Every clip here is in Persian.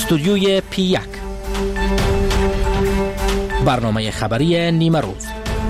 استودیوی P1 برنامه خبری نیمه روز.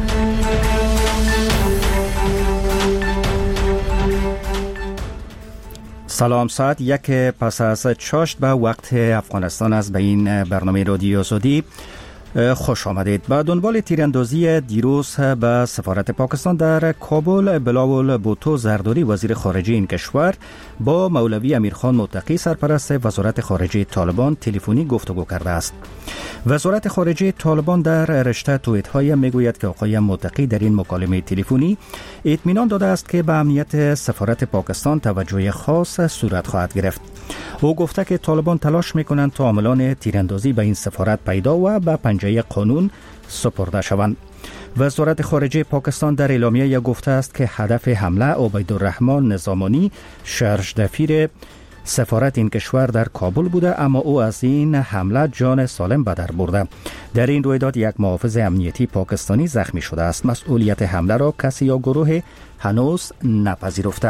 سلام، ساعت 1 پس از چاشت به وقت افغانستان است. به این برنامه رادیو آزادی خوش آمدید. به دنبال تیراندازی دیروز به سفارت پاکستان در کابل، بلاول بوتو زرداری وزیر خارجه این کشور با مولوی امیرخان متقی سرپرست وزارت خارجه طالبان تلفنی گفتگو کرده است. وزارت خارجه طالبان در رشته توییت‌های میگوید که آقای متقی در این مکالمه تلفنی اطمینان داده است که به امنیت سفارت پاکستان توجه خاص صورت خواهد گرفت. او گفته که طالبان تلاش میکنند تا عاملان تیراندازی به این سفارت پیدا و به پنجه قانون سپرده شوند. وزارت خارجه پاکستان در اعلامیه گفته است که هدف حمله عبیدالرحمن نظامانی شرجدفیر سفارت این کشور در کابل بوده، اما او از این حمله جان سالم به در برده. در این رویداد یک محافظ امنیتی پاکستانی زخمی شده است. مسئولیت حمله را کسی یا گروه هنوز نپذیرفته.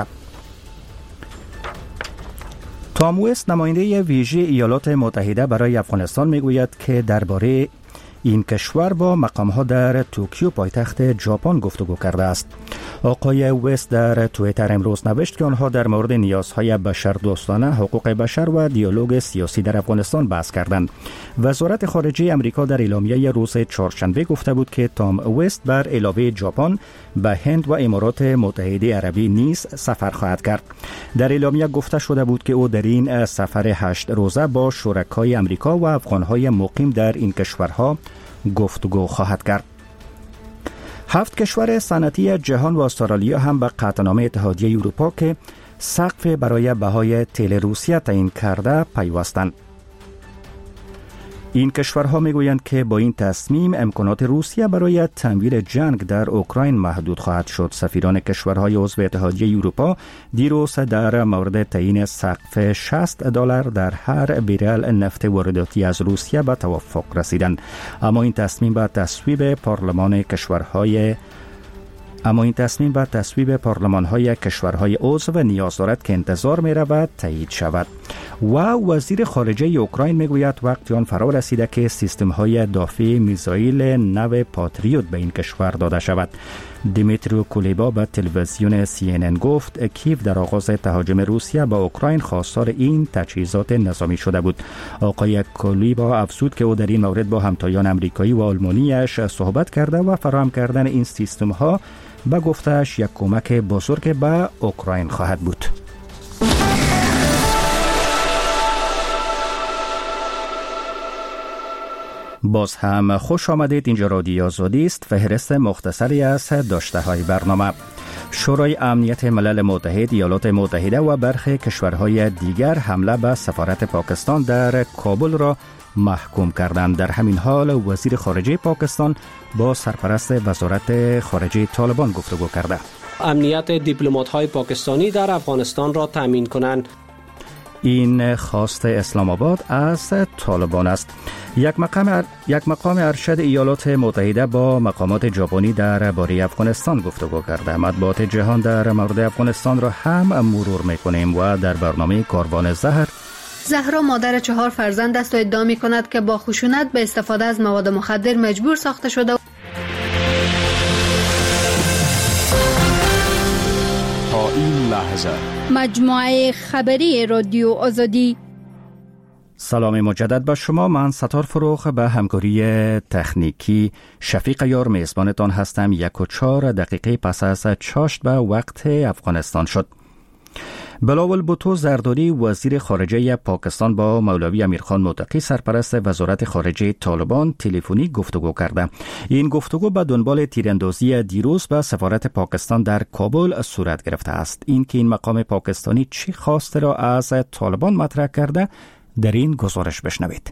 تام وست، نماینده ویژه ایالات متحده برای افغانستان، میگوید که درباره این کشور با مقام‌ها در توکیو پایتخت ژاپن گفتگو کرده است. آقای وست در توییتر امروز نوشت که آنها در مورد نیازهای بشردوستانه، حقوق بشر و دیالوگ سیاسی در افغانستان بحث کردند. وزارت خارجه امریکا در اعلامیه روز چهارشنبه گفته بود که تام وست بر علاوه ژاپن به هند و امارات متحده عربی نیز سفر خواهد کرد. در اعلامیه گفته شده بود که او در این سفر 8 روزه با شرکای امریکا و افغان‌های مقیم در این کشورها گفتگو خواهد کرد. 7 کشور صنعتی جهان و استرالیا هم به قطعنامه اتحادیه اروپا که سقف برای بهای تیل روسیه تعیین کرده پیوستند. این کشورها میگویند که با این تصمیم امکانات روسیه برای تمویل جنگ در اوکراین محدود خواهد شد. سفیران کشورهای عضو اتحادیه اروپا دیروز در مورد تعیین سقف $60 در هر بیرل نفت وارداتی از روسیه به توافق رسیدند. اما این تصمیم به تصویب پارلمان‌های کشورهای عضو نیاز دارد که انتظار می‌رود تایید شود. و وزیر خارجه اوکراین میگوید وقتی آن فرا رسیده که سیستم‌های دافع میزایل نو پاتریوت به این کشور داده شود. دیمیترو کولیبا به تلویزیون CNN گفت کیف در آغاز تهاجم روسیه به اوکراین خواستار این تجهیزات نظامی شده بود. آقای کولیبا افزود که او در این مورد با همتایان امریکایی و آلمانیش صحبت کرده و فراهم کردن این سیستم‌ها به گفته‌اش یک کمک بزرگ به اوکراین خواهد بود. باز هم خوش آمدید. اینجا رادیو آزادی است. فهرست مختصری از داشته های برنامه. شورای امنیت ملل متحد، ایالات متحده و برخی کشورهای دیگر حمله به سفارت پاکستان در کابل را محکوم کردند. در همین حال وزیر خارجه پاکستان با سرپرست وزارت خارجه طالبان گفتگو کرده. امنیت دیپلمات‌های پاکستانی در افغانستان را تامین کنند. این خواست اسلام آباد از طالبان است. یک مقام ارشد ایالات متحده با مقامات ژاپنی درباره افغانستان گفتگو کرده. مطبوعات جهان در مورد افغانستان را هم مرور می‌کنیم و در برنامه کاروان زهرا مادر 4 فرزند است و ادعا می‌کند که با خشونت به استفاده از مواد مخدر مجبور ساخته شده. تا این لحظه مجموعه خبری رادیو آزادی. سلام مجدد به شما. من ستار فروخ به همکاری تکنیکی شفیق یار میزبانتان هستم. 1:04 پس از چاشت به وقت افغانستان شد. بلاول بوتو زرداری وزیر خارجه پاکستان با مولوی امیرخان متقی سرپرست وزارت خارجه طالبان تلفنی گفتگو کرده. این گفتگو به دنبال تیراندازی دیروز به سفارت پاکستان در کابل صورت گرفته است. این که این مقام پاکستانی چی خواسته را از طالبان مطرح کرده در این گزارش بشنوید.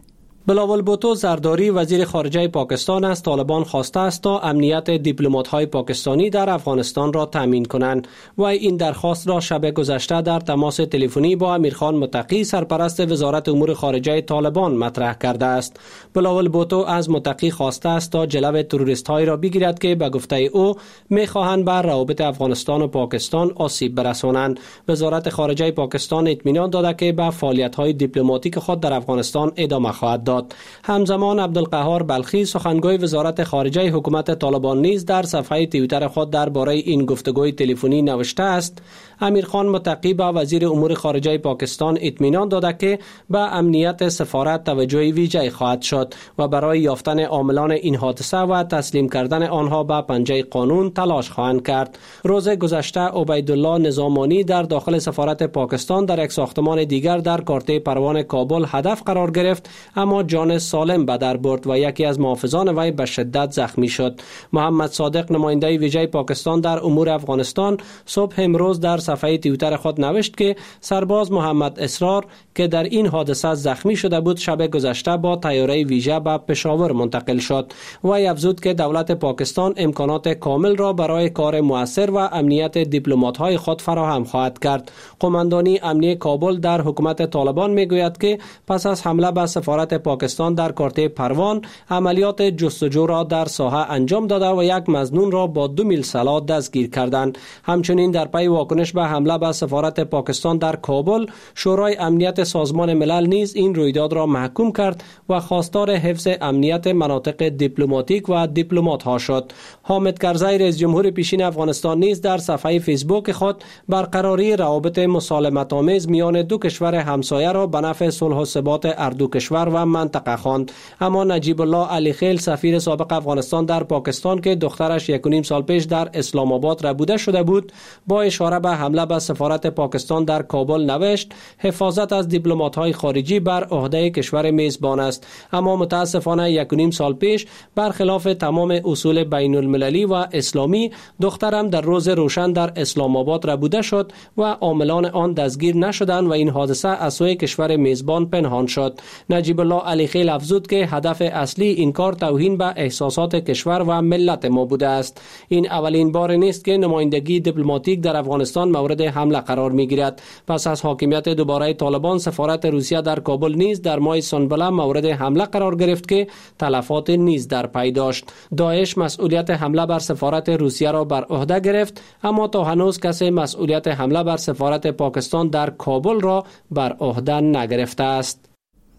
بلاول بوتو زرداری وزیر خارجه پاکستان از طالبان خواسته است تا امنیت دیپلمات‌های پاکستانی در افغانستان را تامین کنند و این درخواست را شب گذشته در تماس تلفنی با امیرخان متقی سرپرست وزارت امور خارجه طالبان مطرح کرده است. بلاول بوتو از متقی خواسته است تا جلو تروریست‌هایی را بگیرد که به گفته او می‌خواهند بر روابط افغانستان و پاکستان آسیب برسانند. وزارت خارجه پاکستان اطمینان داده که به فعالیت‌های دیپلماتیک خود در افغانستان ادامه خواهد داد. همزمان عبدالقهار بلخی سخنگوی وزارت خارجه حکومت طالبان نیز در صفحه توییتر خود درباره این گفتگوی تلفنی نوشته است: امیرخان متقی به وزیر امور خارجه پاکستان اطمینان داده که به امنیت سفارت توجه ویژه خواهد شد و برای یافتن عاملان این حادثه و تسلیم کردن آنها به پنجه قانون تلاش خواهند کرد. روز گذشته عبیدالله نظامانی در داخل سفارت پاکستان در یک ساختمان دیگر در کارته پروان کابل هدف قرار گرفت، اما جان سالم به در برد و یکی از محافظان وی به شدت زخمی شد. محمد صادق نماینده ویژه پاکستان در امور افغانستان صبح امروز در صفحه توییتر خود نوشت که سرباز محمد اسرار که در این حادثه زخمی شده بود شب گذشته با طیاره ویژه به پشاور منتقل شد. وی افزود که دولت پاکستان امکانات کامل را برای کار مؤثر و امنیت دیپلمات‌های خود فراهم خواهد کرد. قماندانی امنیه کابل در حکومت طالبان میگوید که پس از حمله به سفارت پاکستان در کارته پروان عملیات جستجو را در ساحه انجام داده و یک مظنون را با 2 میل سلاح دستگیر کردند. همچنین در پی واکنش به حمله به سفارت پاکستان در کابل، شورای امنیت سازمان ملل نیز این رویداد را محکوم کرد و خواستار حفظ امنیت مناطق دیپلماتیک و دیپلمات ها شد. حامد کرزی رئیس جمهور پیشین افغانستان نیز در صفحه فیسبوک خود برقراری روابط مسالمت آمیز میان دو کشور همسایه را به نفع صلح و ثبات اردو کشور و منطقه خواند. اما نجیب الله علی خیل سفیر سابق افغانستان در پاکستان که دخترش 1.5 سال پیش در اسلام آباد ربوده شده بود، با اشاره به حمله به سفارت پاکستان در کابل نوشت: حفاظت از دیپلمات‌های خارجی بر عهده کشور میزبان است، اما متاسفانه 1.5 سال پیش برخلاف تمام اصول بین المللی و اسلامی دخترم در روز روشن در اسلام آباد ربوده شد و عاملان آن دستگیر نشدند و این حادثه از سوی کشور میزبان پنهان شد. نجیب الله علی خیل افزود که هدف اصلی این کار توهین به احساسات کشور و ملت ما بوده است. این اولین بار نیست که نمایندگی دیپلماتیک در افغانستان مورد حمله قرار میگیرد. پس از حاکمیت دوباره طالبان، سفارت روسیه در کابل نیز در ماه سنبله مورد حمله قرار گرفت که تلفات نیز در پی داشت. داعش مسئولیت حمله بر سفارت روسیه را بر عهده گرفت، اما تا هنوز کسی مسئولیت حمله بر سفارت پاکستان در کابل را بر عهده نگرفته است.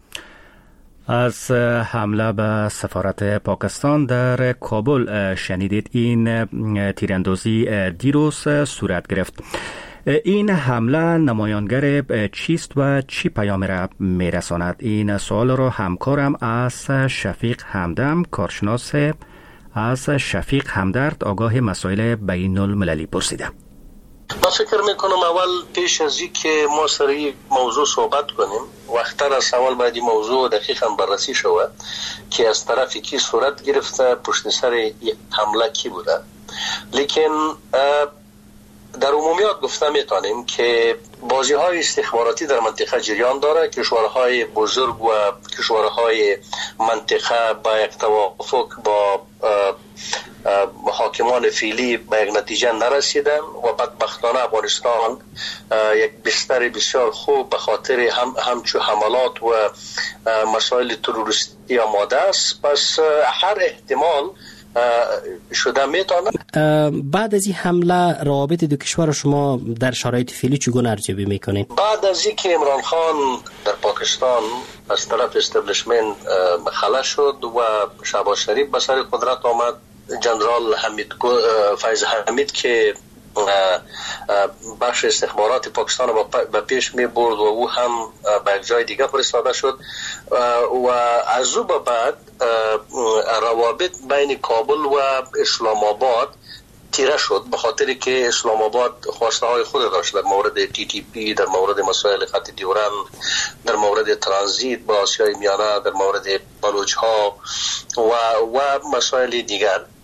از حمله به سفارت پاکستان در کابل شنیدید. این تیراندازی دیروز صورت گرفت. این حمله نمایانگر چیست و چی پیام را میرساند؟ این سوال را همکارم از شفیق همدم، کارشناس از شفیق همدرد آگاه مسائل بین المللی پرسیدم. من فکر میکنم اول پیش از این که ما سر این موضوع صحبت کنیم وقتاً از سوال باید این موضوع دقیقاً بررسی شود که از طرف کی صورت گرفته، پشت سر حمله کی بوده. لیکن در عمومیات گفته میتونیم که بازی‌های استخباراتی در منطقه جریان داره. کشورهای بزرگ و کشورهای منطقه با یک توافق با حاکمان فعلی به یک نتیجه نرسیدن و بدبختانه افغانستان یک بستر بسیار خوب به خاطر همچو حملات و مسائل تروریستی آماده است. پس هر احتمال شده میتونه. بعد از این حمله روابط دو کشور شما در شرایط فعلی چگونه ارزیابی میکنید؟ بعد از اینکه عمران خان در پاکستان از طرف استبلیشمنت خلاص شد و شهباز شریف به سر قدرت آمد، جنرال فیض حمید که بخش استخبارات پاکستان را به پیش می برد و او هم به یک جای دیگه فرستاده شد و از او به بعد روابط بین کابل و اسلام آباد تیره شد، به خاطر که اسلام آباد خواسته های خود داشت در مورد TTP، در مورد مسائل خط دیورند، در مورد ترانزیت با آسیای میانه، در مورد بلوچ ها و مسائل دیگر.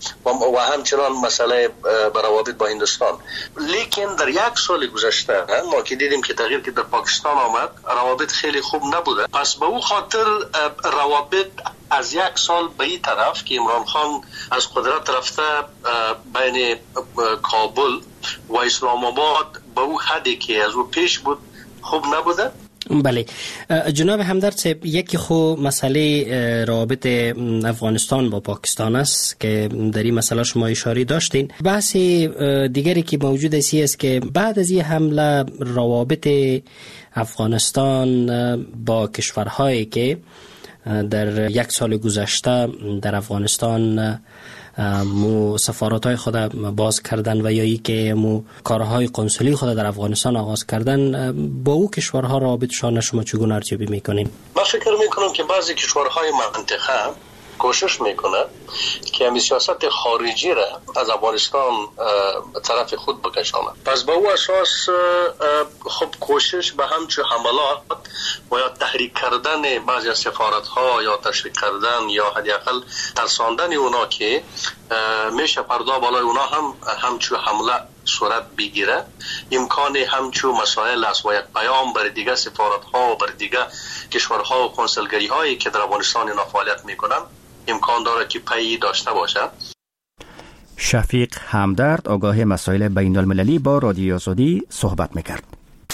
و همچنان مسئله روابط با هندوستان. لیکن در یک سال گذشته ما که دیدیم که تغییر که در پاکستان آمد، روابط خیلی خوب نبوده. پس به او خاطر روابط از یک سال به این طرف که عمران خان از قدرت رفته بین کابل و اسلام آباد به او حدی که از او پیش بود خوب نبوده. بله جناب همدرد صاحب، یکی خو مسئله روابط افغانستان با پاکستان است که در این مسئله شما اشاره داشتین. بحث دیگری که موجود است که بعد از این حمله روابط افغانستان با کشورهایی که در یک سال گذشته در افغانستان سفارت‌های خود باز کردن و یا ای که کارهای قنصلی خود در افغانستان آغاز کردن، با او کشورها رابطشان شما چگونه ارزیابی میکنین؟ من فکر میکنم که بعضی کشورهای منطقه کوشش میکنه که همین سیاست خارجی را از افغانستان طرف خود بکشانه. پس با او اساس خب کوشش به همچون حملات و یا تحریک کردن بعضی از سفارت‌ها یا تشویق کردن یا حداقل ترساندن اونا که میشه پردا بالای اونا همچون حمله صورت بگیره، امکان همچون مسائل است و یک پیام بر دیگه سفارت‌ها و بر دیگه کشورها و کنسولگری‌هایی که در افغانستان اینا فعالیت میکنن امکان داره که پی داشته باشه. شفیق همدرد آگاه مسائل بین المللی با رادیو آزادی صحبت میکرد.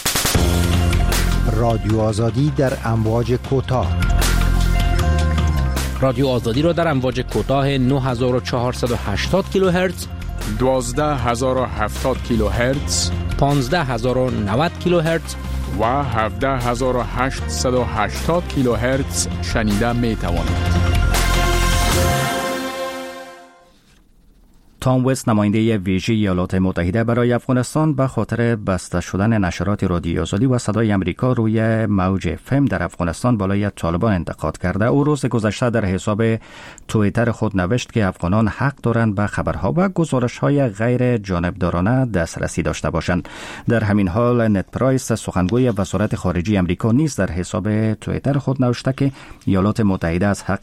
رادیو آزادی در امواج کوتاه. رادیو آزادی را در امواج کوتاه 9480 کیلوهرتز، 12070 کیلوهرتز، 15090 کیلوهرتز و 17880 کیلوهرتز شنیده می توانید. تام وست، نماینده ویژه ایالات متحده برای افغانستان، به خاطر بسته شدن نشرات رادیو آزادی و صدای امریکا روی موج FM در افغانستان بالای طالبان انتقاد کرده. او روز گذشته در حساب توییتر خود نوشت که افغانان حق دارند به خبرها و گزارش‌های غیر جانبدارانه دسترسی داشته باشند. در همین حال نت پرایس، سخنگوی وزارت خارجه امریکا، نیز در حساب توییتر خود نوشته که ایالات متحده از حق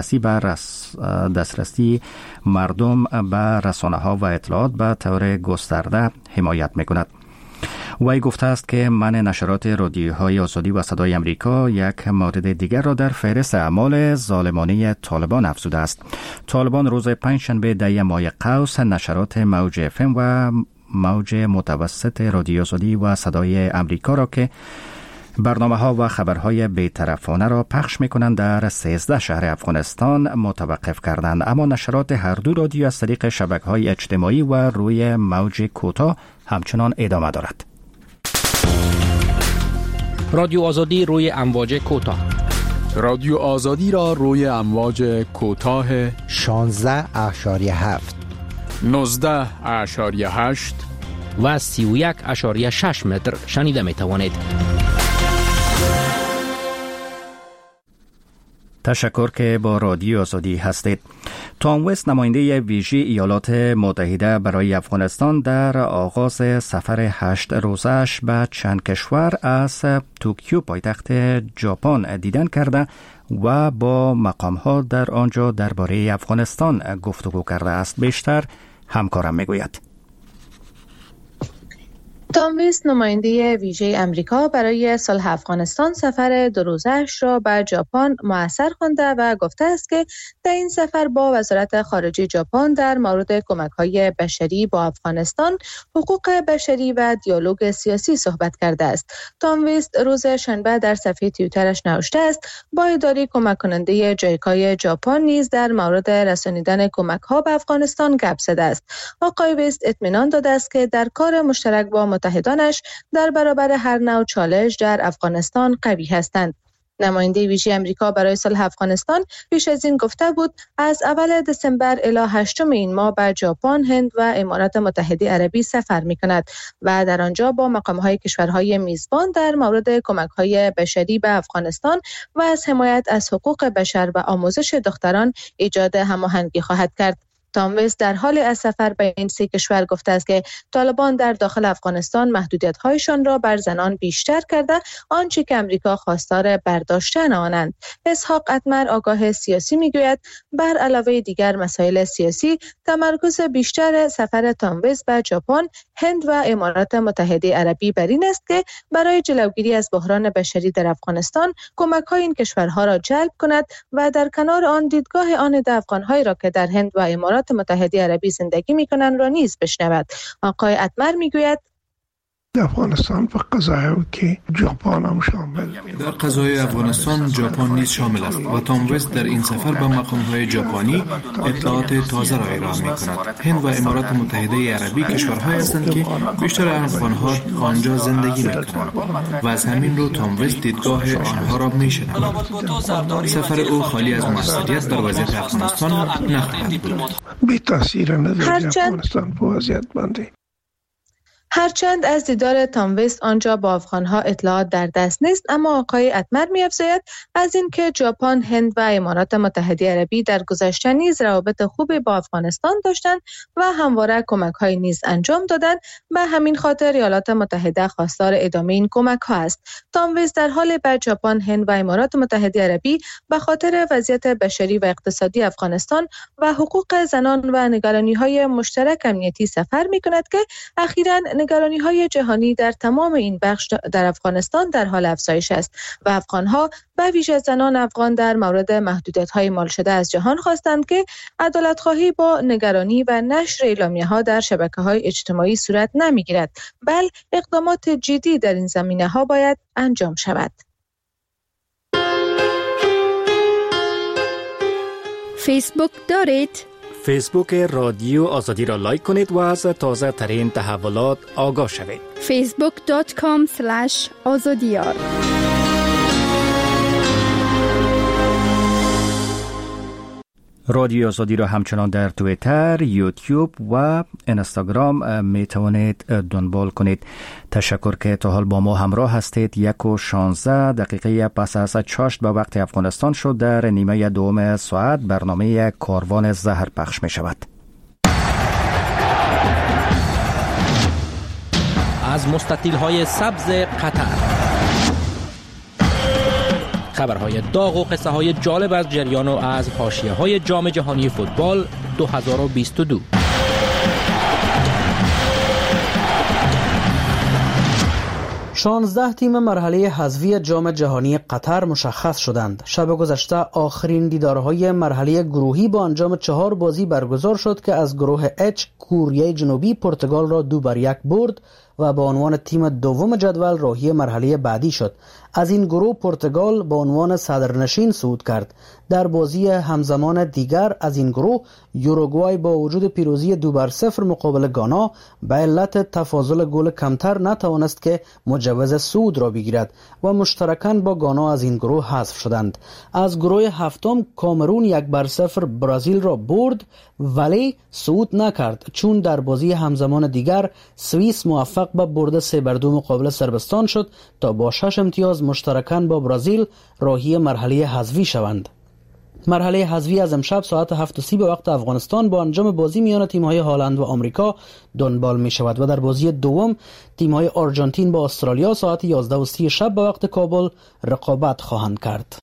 دسترسی مردم به رسانه‌ها و اطلاعات به طور گسترده حمایت می‌کند. وی گفته است که منع نشرات رادیوهای آزادی و صدای امریکا یک مورد دیگر را در فهرست اعمال ظالمانه طالبان افزوده است. طالبان روز پنجشنبه 10 ماه قوس نشرات موج FM و موج متوسط رادیو آزادی و صدای امریکا را که برنامه‌ها و خبرهای بی‌طرفانه را پخش می‌کنند در 13 شهر افغانستان متوقف کردند، اما نشرات هر دو رادیو از طریق شبکه‌های اجتماعی و روی موج کوتاه همچنان ادامه دارد. رادیو آزادی روی امواج کوتاه. رادیو آزادی را روی امواج کوتاه 16.7 19.8 و 31.6 متر شنیده می توانید. تشکر که با رادیو آزادی هستید. تام وست، نماینده ویژه ایالات متحده برای افغانستان، در آغاز سفر 8 روزش به چند کشور از توکیو پایتخت ژاپن دیدن کرده و با مقام‌ها در آنجا درباره افغانستان گفتگو کرده است. بیشتر همکارم میگوید. تام وست، نماینده ویژه امریکا برای صلح افغانستان، سفر 2 روزه‌اش را به ژاپن مؤثر خوانده و گفته است که در این سفر با وزارت خارجه ژاپن در مورد کمک‌های بشری با افغانستان، حقوق بشری و دیالوگ سیاسی صحبت کرده است. تام وست روز شنبه در صفحه توییترش نوشته است با اداره کمک کننده جایکای ژاپن نیز در مورد رسانیدن کمک‌ها به افغانستان گپ زده است. آقای وست اطمینان داده است که در کار مشترک با متحدانش در برابر هر نوع چالش در افغانستان قوی هستند. نماینده ویژه امریکا برای صلح افغانستان پیش از این گفته بود از اول دسامبر الی 8 این ماه به ژاپن، هند و امارات متحده عربی سفر می‌کند و در آنجا با مقام‌های کشورهای میزبان در مورد کمک‌های بشری به افغانستان و از حمایت از حقوق بشر و آموزش دختران ایجاد هماهنگی خواهد کرد. تام ویست در حال از سفر به این سه کشور گفته است که طالبان در داخل افغانستان محدودیت‌هایشان را بر زنان بیشتر کرده، آنچه که امریکا خواستار برداشتن آنند. اسحاق اتمر آگاه سیاسی میگوید بر علاوه دیگر مسائل سیاسی، تمرکز بیشتر سفر تام ویست به ژاپن، هند و امارات متحده عربی بر این است که برای جلوگیری از بحران بشری در افغانستان کمک‌های این کشورها را جلب کند و در کنار آن دیدگاه آن افغان‌هایی را که در هند و امارات متحده عربی زندگی می‌کنند را نیز بشنود. آقای اتمر میگوید افغانستان و قضایایی که ژاپن هم شامل در قضای افغانستان ژاپن نیز شامل است و تام ویست در این سفر به مقام‌های ژاپنی اطلاعات تازه را ارائه می‌کند. هند و امارات متحده عربی کشورهایی هستند که بیشتر افغان‌ها آنجا زندگی می‌کنند و از همین رو تام ویست دیدگاه آنها را می‌شنود. سفر او خالی از موثریت در وضعیت افغانستان نخواهد بود. بی تاثیر ندارد افغانستان په وضعیت باندې. هرچند از دیدار تام ویست آنجا با افغانها اطلاعات در دست نیست، اما آقای اتمر می‌افزاید از اینکه ژاپن، هند و امارات متحده عربی در گذشته نیز روابط خوبی با افغانستان داشتند و همواره کمک‌های نیز انجام دادند، به همین خاطر ایالات متحده خواستار ادامه این کمک‌ها است. تام ویست در حال به ژاپن، هند و امارات متحده عربی به خاطر وضعیت بشری و اقتصادی افغانستان و حقوق زنان و نگرانی‌های مشترک امنیتی سفر می‌کند که اخیراً نگرانی‌های جهانی در تمام این بخش در افغانستان در حال افزایش است و افغان‌ها به ویژه زنان افغان در مورد محدودیت‌های مال شده از جهان خواستند که عدالت‌خواهی با نگرانی و نشر اعلامیه‌ها در شبکه‌های اجتماعی صورت نمی‌گیرد، بل اقدامات جدی در این زمینه‌ها باید انجام شود. فیسبوک دارید؟ فیسبوک رادیو آزادی را لایک کنید و از تازه ترین تحولات آگاه شوید. facebook.com/azadiyar. رادیو آزادی را همچنان در توییتر، یوتیوب و اینستاگرام می توانید دنبال کنید. تشکر که تا حال با ما همراه هستید. 1:16 پس از چاشت به وقت افغانستان شد. در نیمه دوم ساعت برنامه کاروان زهر پخش می شود. از مستطیل‌های سبز قطر، خبرهای داغ و قصه های جالب از جریان و از حاشیه‌های جام جهانی فوتبال 2022. 16 تیم مرحله حذفی جام جهانی قطر مشخص شدند. شب گذشته آخرین دیدارهای مرحله گروهی با انجام 4 بازی برگزار شد که از گروه H کره جنوبی پرتغال را 2-1 برد و با عنوان تیم دوم جدول راهی مرحله بعدی شد. از این گروه پرتغال با عنوان صدرنشین صعود کرد. در بازی همزمان دیگر از این گروه یوروگوای با وجود پیروزی 2-0 مقابل گانا به علت تفاضل گل کمتر نتوانست که مجوز صعود را بگیرد و مشترکاً با گانا از این گروه حذف شدند. از گروه هفتم کامرون 1-0 برزیل را برد ولی صعود نکرد، چون در بازی همزمان دیگر سوئیس موفق به برد 3-2 مقابل صربستان شد تا با 6 امتیاز مشترکاً با برزیل راهی مرحله حذفی شوند. مرحله حذفی از امشب ساعت 7:30 به وقت افغانستان با انجام بازی میان تیم‌های هلند و آمریکا دنبال می شود و در بازی دوم تیم‌های آرژانتین با استرالیا ساعت 11:30 شب به وقت کابل رقابت خواهند کرد.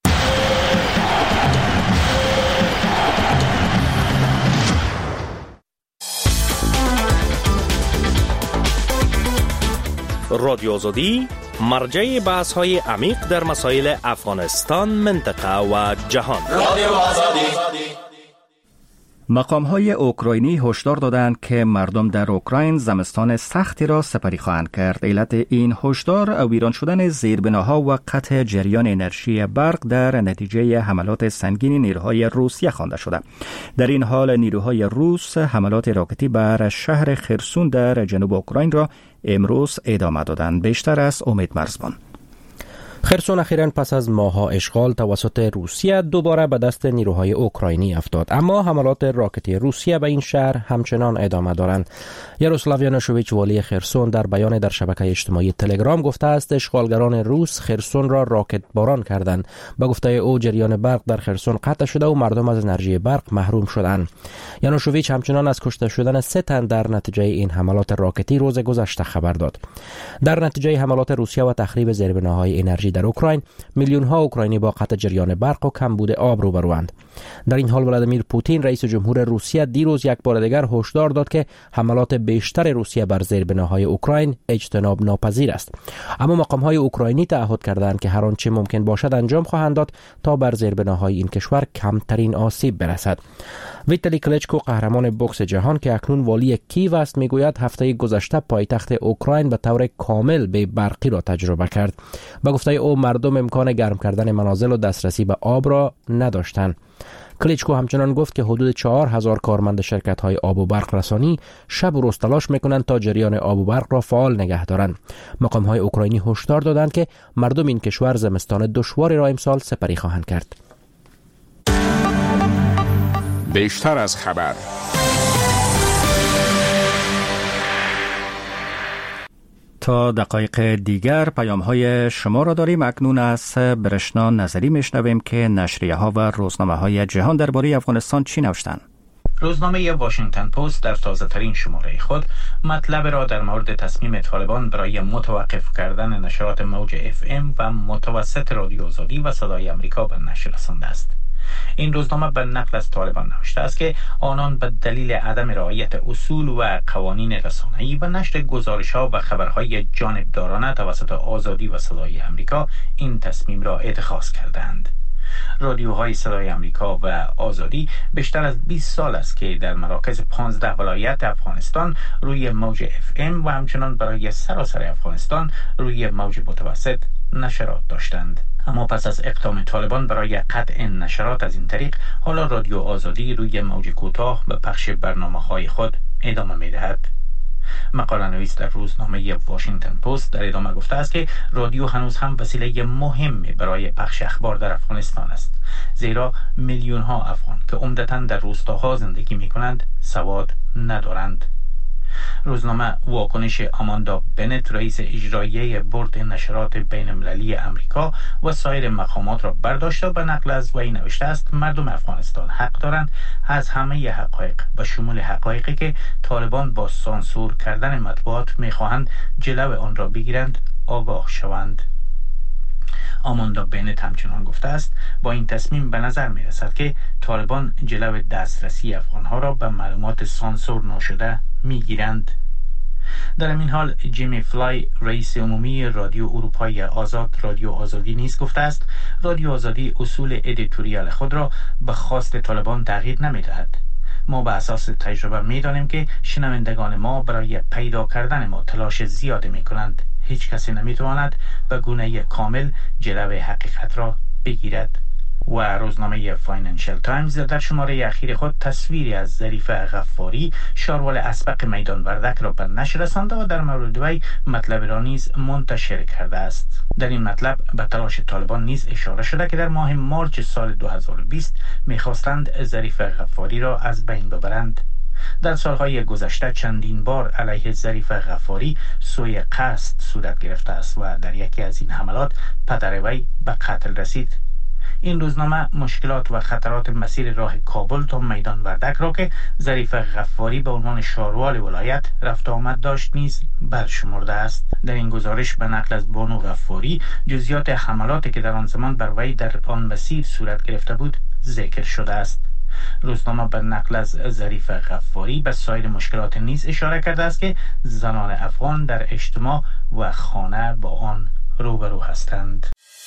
رادیو آزادی مرجع بحث‌های عمیق در مسائل افغانستان، منطقه و جهان. رادیو آزادی. مقام‌های اوکراینی هشدار دادند که مردم در اوکراین زمستان سختی را سپری خواهند کرد. علت این هشدار ویران شدن زیربناها و قطع جریان انرژی برق در نتیجه حملات سنگین نیروهای روسیه خوانده شده. در این حال نیروهای روس حملات راکتی بر شهر خرسون در جنوب اوکراین را امروز ادامه دادند. بیشتر از امید مرزبان. خرسون اخیراً پس از ماه‌ها اشغال توسط روسیه دوباره به دست نیروهای اوکراینی افتاد، اما حملات راکتی روسیه به این شهر همچنان ادامه دارند. یاروسلاو یانوشویچ والی خرسون در بیان در شبکه اجتماعی تلگرام گفته است اشغالگران روس خرسون را راکت باران کردند. به گفته او جریان برق در خرسون قطع شده و مردم از انرژی برق محروم شدند. یانوشویچ همچنان از کشته شدن 3 تن در نتیجه این حملات راکتی روز گذشته خبر داد. در نتیجه حملات روسیه و تخریب زیربناهای انرژی در اوکراین، میلیون ها اوکراینی با قطع جریان برق و کمبود آب روبروند. در این حال ولادیمیر پوتین رئیس جمهور روسیه دیروز یک بار دیگر هشدار داد که حملات بیشتر روسیه بر زیربناهای اوکراین اجتناب ناپذیر است. اما مقام‌های اوکراینی تعهد کردند که هر آنچه ممکن باشد انجام خواهند داد تا بر زیربناهای این کشور کمترین آسیب برسد. ویتالی کلچکو قهرمان بوکس جهان که اکنون والی کیو است میگوید هفته گذشته پایتخت اوکراین به طور کامل بی برقی را تجربه کرد. با گفته او مردم امکان گرم کردن منازل و دسترسی به آب را نداشتند. کلیچکو همچنان گفت که حدود 4000 کارمند شرکت‌های آب و برق رسانی شب و روز تلاش می‌کنند تا جریان آب و برق را فعال نگه دارند. مقام‌های اوکراینی هشدار دادند که مردم این کشور زمستان دشواری را امسال سپری خواهند کرد. بیشتر از خبر. تا دقایق دیگر پیام‌های شما را داریم. اکنون از برشنا نظری میشنویم که نشریه‌ها و روزنامه‌های جهان درباره افغانستان چی نوشتند. روزنامه واشنگتن پست در تازه‌ترین شماره خود مطلب را در مورد تصمیم طالبان برای متوقف کردن نشرات موج FM و متوسط رادیو آزادی و صدای آمریکا به نشر رسانده است. این روزنامه به نقل از طالبان نوشته است که آنان به دلیل عدم رعایت اصول و قوانین رسانه‌ای و نشر گزارش‌ها و خبرهای جانبدارانه توسط آزادی و صدای آمریکا این تصمیم را اتخاذ کردند. رادیوهای صدای آمریکا و آزادی بیشتر از 20 سال است که در مراکز 15 ولایت افغانستان روی موج FM و همچنان برای سراسر افغانستان روی موج متوسط نشرات داشتند. اما پس از اقدام طالبان برای قطع نشرات از این طریق، حالا رادیو آزادی روی موج کوتاه به پخش برنامه‌های خود ادامه می‌دهد. مقاله نویس در روزنامه واشنگتن پست در ادامه گفته است که رادیو هنوز هم وسیله مهمی برای پخش اخبار در افغانستان است، زیرا میلیون ها افغان که عمدتاً در روستاها زندگی می‌کنند سواد ندارند. روزنامه واکنش آماندا بنت رئیس اجرایی بورد نشرات بین المللی امریکا و سایر مقامات را برداشت و به نقل از وی نوشته است مردم افغانستان حق دارند از همه حقایق به شمول حقایقی که طالبان با سانسور کردن مطبوعات میخواهند جلو آن را بگیرند آگاه شوند. آماندا بنت همچنان گفته است با این تصمیم به نظر می رسد که طالبان جلو دسترسی افغانها را به معلومات سانسور ناشده می گیرند. در این حال جیمی فلای رئیس عمومی رادیو اروپای آزاد رادیو آزادی نیز گفته است رادیو آزادی اصول ادیتوریال خود را به خواست طالبان تغییر نمی دهد. ما به اساس تجربه می دانیم که شنوندگان ما برای پیدا کردن ما تلاش زیادی می کنند. هیچ کسی نمی تواند به گونه کامل جلوه حقیقت را بگیرد. و روزنامه فاینانشل تایمز در شماره اخیر خود تصویری از ظریف غفاری شاروال اسبق میدان وردک را به نشر رسانده و در مورد وی مطلب را نیز منتشر کرده است. در این مطلب به تلاش طالبان نیز اشاره شده که در ماه مارچ سال 2020 می‌خواستند ظریف غفاری را از بین ببرند. در سالهای گذشته چندین بار علیه ظریف غفاری سوء قصد صورت گرفته است و در یکی از این حملات پدر وی به قتل رسید. این روزنامه مشکلات و خطرات مسیر راه کابل تا میدان وردک را که ظریف غفاری به عنوان شاروال ولایت رفت آمد داشت نیز برشمرده است. در این گزارش به نقل از بانو غفاری جزئیات حملاتی که در آن زمان بر وی در آن مسیر صورت گرفته بود ذکر شده است. روزنامه به نقل از ظریف غفاری به سایر مشکلات نیز اشاره کرده است که زنان افغان در اجتماع و خانه با آن روبرو هستند.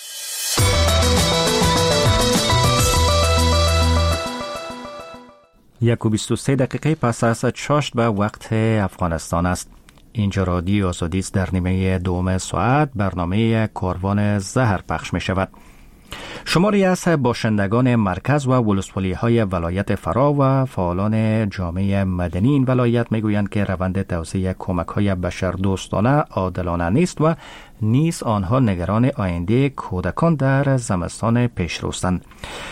1:23 پس از چاشت به وقت افغانستان است. اینجا رادیو آزادی است. در نیمه دوم ساعت برنامه کاروان زهر پخش می شود. شماری از باشندگان مرکز و ولسوالی‌های ولایت فرا و فعالان جامعه مدنی این ولایت میگویند که روند توزیع کمک‌های بشردوستانه عادلانه نیست و نیز آنها نگران آینده کودکان در زمستان پیشروستند.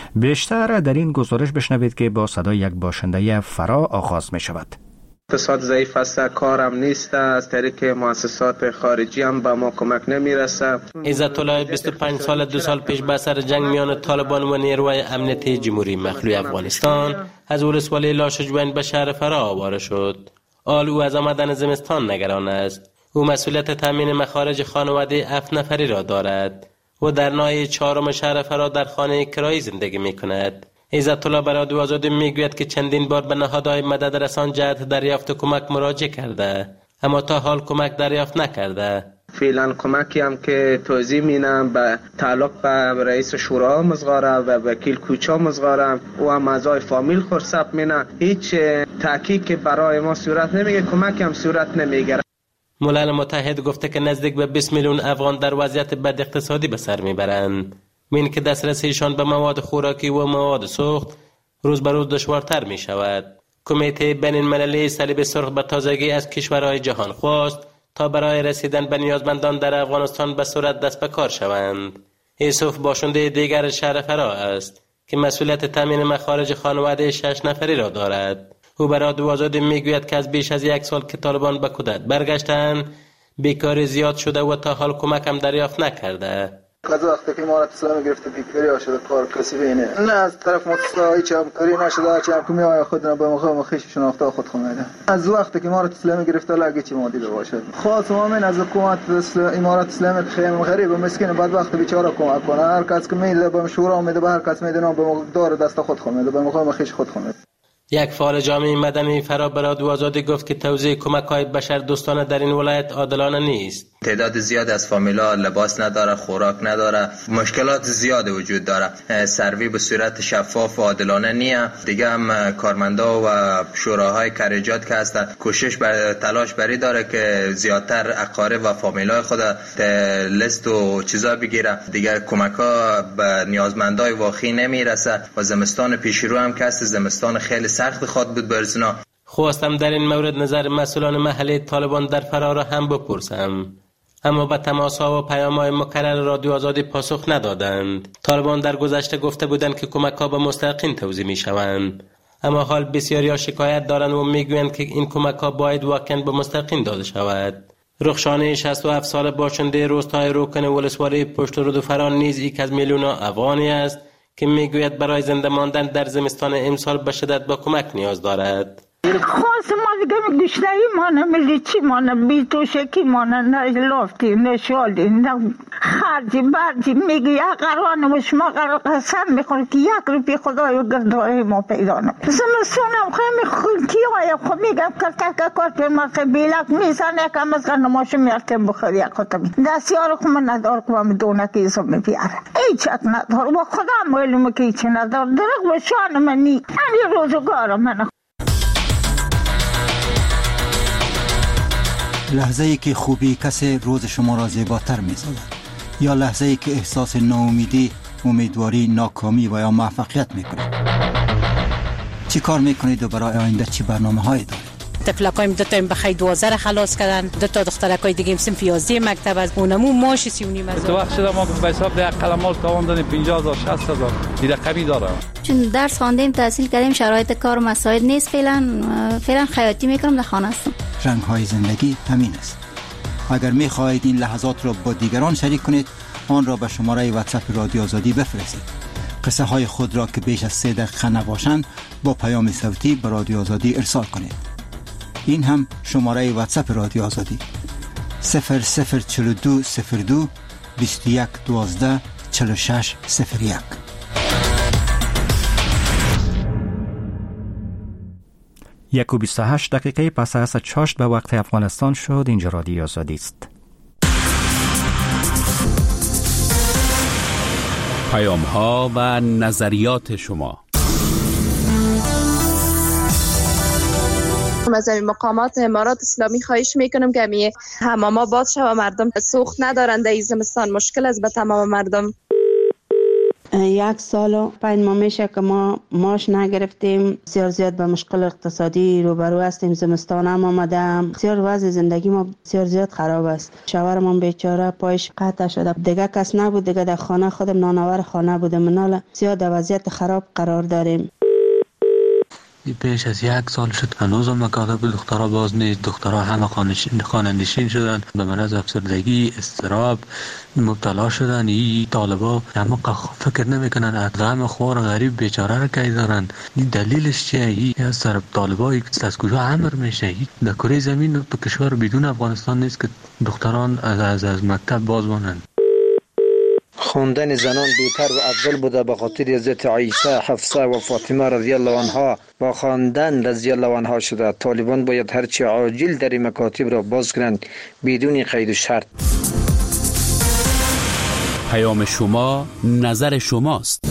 بیشتر در این گزارش بشنوید که با صدای یک باشنده فرا آغاز می شود. اقتصاد ضعیف است، کارم نیست، از طریق مؤسسات خارجی هم به ما کمک نمیرسه. عزت الله 25 سال 2 سال پیش به سر جنگ میان طالبان و نیروهای امنیتی جمهوری مخلوع افغانستان از ولسوالی لاشجوین به شهر فرا آواره شد. او از آمدن زمستان نگران است. او مسئولیت تامین مخارج خانواده 7 نفری را دارد و در ناحیه 4 شهر فرا در خانه کرایی زندگی میکند. عزت الله به رادیو آزادی میگوید که چندین بار به نهادهای مدد رسان جهت دریافت کمک مراجعه کرده اما تا حال کمک دریافت نکرده. فعلا کمکی هم که توضیح مینم به تعلق به رئیس شورا مزغاره و وکیل کوچا مزغاره و هم اعضای فامیل خرسب مینه، هیچ تحقیقی برای ما صورت نمیگه، کمکی هم صورت نمیگیره. ملل متحد گفته که نزدیک به 20 میلیون افغان در وضعیت بد اقتصادی به سر میبرند. من که دسترسیشان به مواد خوراکی و مواد سوخت روز به روز دشوارتر می شود. کمیته بین المللی صلیب سرخ به تازگی از کشورهای جهان خواست تا برای رسیدن به نیازمندان در افغانستان به صورت دست به کار شوند. یوسف باشنده دیگر شهر فرا است که مسئولیت تامین مخارج خانواده 6 نفری را دارد. او به رادیو آزادی میگوید که از بیش از 1 سال که طالبان به کودت برگشتند بیکاری زیاد شده و تا حال کمک هم دریافت نکرده. از وقتی که امارت اسلامی گرفته بیکاری شده کار کسی بینه نه از طرف مؤسسه هیچ همکاری نشده، هرچی هم که میآید خودنا به مقام خیش شناخته خود خونده. از وقتی که امارت اسلامی گرفته لگی چی مادی باشد خاص من از حکومت امارت اسلامی خیلی غریب و مسکین بدبخت بیچاره کمک کنه. هر کس که میده به شورا میده، به هر کس میده به مقدار دست خود خونده، به مقام خیش خود خونده. یک فعال جامعه مدنی فرا به رادیو آزادی گفت که توزیع کمک‌های بشردوستانه در این ولایت عادلانه نیست. تعداد زیاد از فامیلا لباس نداره، خوراک نداره، مشکلات زیاد وجود داره. سروی به صورت شفاف و عادلانه نیه. دیگه هم کارمندا و شوراهای کاریجات که هستن کوشش بر تلاش بری داره که زیادتر اقارب و فامیلای خود لیست و چیزا بگیره. دیگه کمک‌ها به نیازمندای واقعی نمیرسه و زمستان پیش رو هم که است، زمستان خیلی سخت خود بود برزنا. خواستم در این مورد نظر مسئولان محلی طالبان در فرا را هم بپرسم اما به تماس‌ها و پیام‌های مکرر رادیو آزادی پاسخ ندادند. طالبان در گذشته گفته بودند که کمک‌ها به مستحقین توزیع می‌شوند اما حال بسیاری‌ها شکایت دارند و می‌گویند که این کمک‌ها باید واقعاً به مستحقین داده شود. رخشانه 67 ساله باشنده روستای روکن ولسوالی پشت رود فرا نیز یک از میلیون‌ها افغانی است که میگوید برای زنده ماندن در زمستان امسال به شدت با کمک نیاز دارد. خواست ما دیگه گشنهی مانه ملی چی مانه بی توشکی مانه نه لافتی نه شالی نه خرجی برجی میگه یک قرآن و شما قسم میخوره که 1 روپیه خدای و گردای ما پیدا نکنه. زمستانم خیلی خونتی های خود میگم که کار که ما بیلک میزن یکم از قرنماشو میارتیم بخور یک خودم دستیار خود من ندار که من دونکی ایزو میبیاره ایچک ندار و خدا معلومه که ایچه ندار درق و شان منی این روزگارم من. لحظه ای که خوبی کسی روز شما را زیباتر می سازد یا لحظه ای که احساس ناامیدی، امیدواری، ناکامی و یا موفقیت می کنید. چی کار می کنید و برای آینده چی برنامه هایی دارید؟ تفلکایم 2 تا بخیر 12 خلاص کردن، 2 تا دخترکای دیگه صنف 11 مکتب از اونمو ماش 39 هزار. تو وقت شده ما به حساب یک قلمال تاوان دادیم 50000 60000 این رقمی داره. چون درس خواندیم تحصیل کردیم شرایط کار مساعد نیست، فعلا خیاطی میکنم در خانه هستم. رنگ های زندگی همین است. اگر می خواهید این لحظات را با دیگران شریک کنید آن را به شماره واتساپ رادیو آزادی بفرستید. قصه های خود را که بیش از 3 دقیقه نباشند با پیام صوتی به رادیو آزادی ارسال کنید. این هم شماره واتساپ رادیو آزادی 0042 02 21 12 46 01. یک و 28 دقیقه پس از چاشت به وقت افغانستان شد. اینجا رادیو آزادی است. پیام ها و نظریات شما. از این مقامات امارات اسلامی خواهش میکنم که همی حماما باز شود، مردم سوخت ندارند، در زمستان مشکل است به تمام مردم. 1 سال و 5 ماه میشه که ما ماش نگرفتیم. بسیار زیاد به مشکل اقتصادی روبرو هستیم. زمستان هم آمده، بسیار وضع زندگی ما بسیار زیاد خراب است. شوهرم بیچاره پایش قطع شده، دیگه کس نبود، دیگه در خانه خودم نانآور خانه بودم. منال زیاد در وضعیت خراب قرار داریم. پیش از 1 سال شد هنوز هم مکاتب دخترها باز نیست. دخترها همه خانه نشین شدن، به مرض افسردگی، اضطراب مبتلا شدن. این طالبا همه فکر نمیکنن از غم خوار غریب بیچاره را کی دارن. این دلیلش چیه؟ این از طرف طالبا از کجا امر میشه؟ در کره زمین تو کشور بدون افغانستان نیست که دختران از مکتب باز مانند. خواندن زنان بهتر و افضل بوده به خاطر حضرت عایشه، حفصه و فاطمه رضی الله عنها با خواندن رضی الله عنها شده. طالبان باید هرچی عاجل در این مکاتب را باز کنند بدون قید و شرط. پیام شما نظر شماست.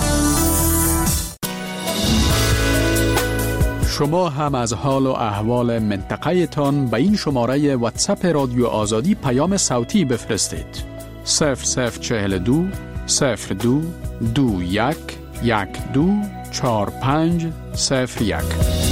شما هم از حال و احوال منطقه تان به این شماره واتساپ رادیو آزادی پیام صوتی بفرستید. 0042 02 21 12 45 01.